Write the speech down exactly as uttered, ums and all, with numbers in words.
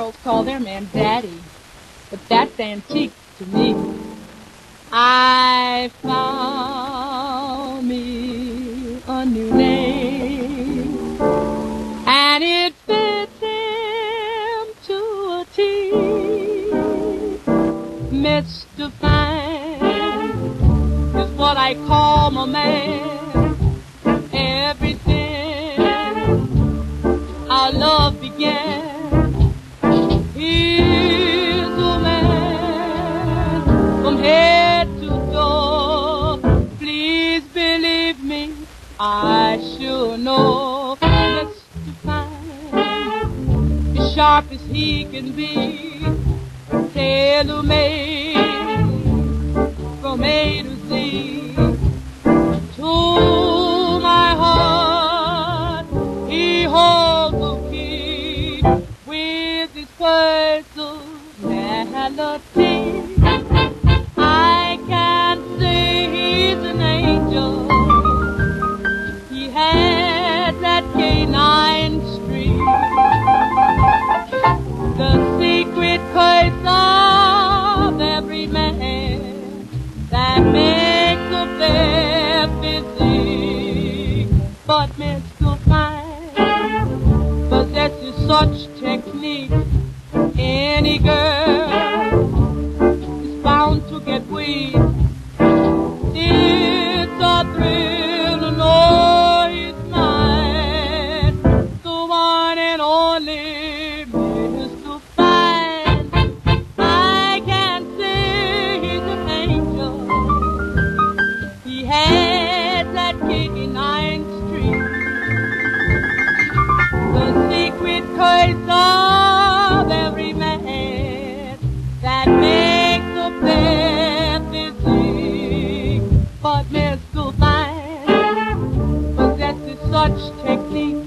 folks call their man Daddy, but that's antique to me. I found me a new name, and it fits him to a T. Mister Fine is what I call my man. Everything our love began, he's a man from head to toe. Please believe me, I sure know. Mister Fine, as sharp as he can be, tailor-made from A to Z. To my heart he holds the key with his personality. I can't say he's an angel. He has that canine streak, the secret curse of every man that makes a fair physique. But Mister Fine possesses such technique, any girl is bound to get weak. It's a thrill to know he's mine, the one and only Mister Fine. I can't say he's an angel. He has that canine streak, the secret curse of every man that makes a fair physique. But Mister Fine possesses such technique,